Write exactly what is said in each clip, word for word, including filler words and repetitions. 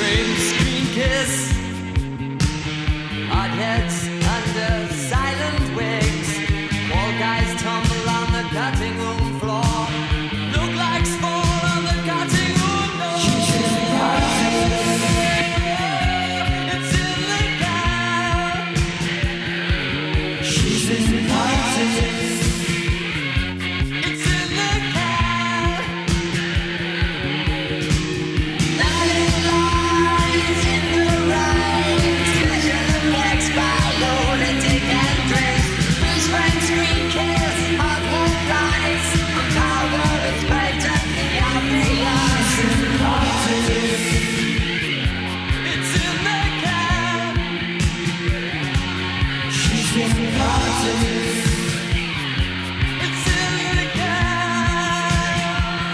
frame screen kiss. Hard heads under silent wigs. All guys tumble on the cutting room floor. Look like fall on the cutting room door. She's in the It's in the car. She's in the It's in the car. Nine lines in the right. Vision of legs by lunatic and drinks. Whose friend screen kiss. Hot wood lights. I'm tired of its patently obvious. It's in the car. She's in the It's in the car.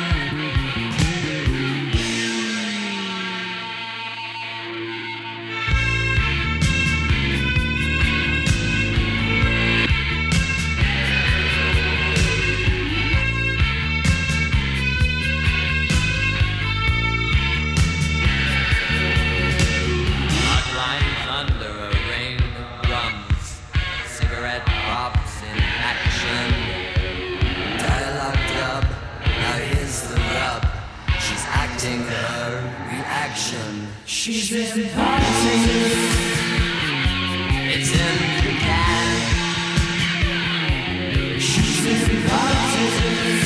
Outlines under a rain of drums. Cigarette pops in action. Dialogue dub, now here's the rub. She's acting her reaction. She's been partying. It's in the can. She's been partying.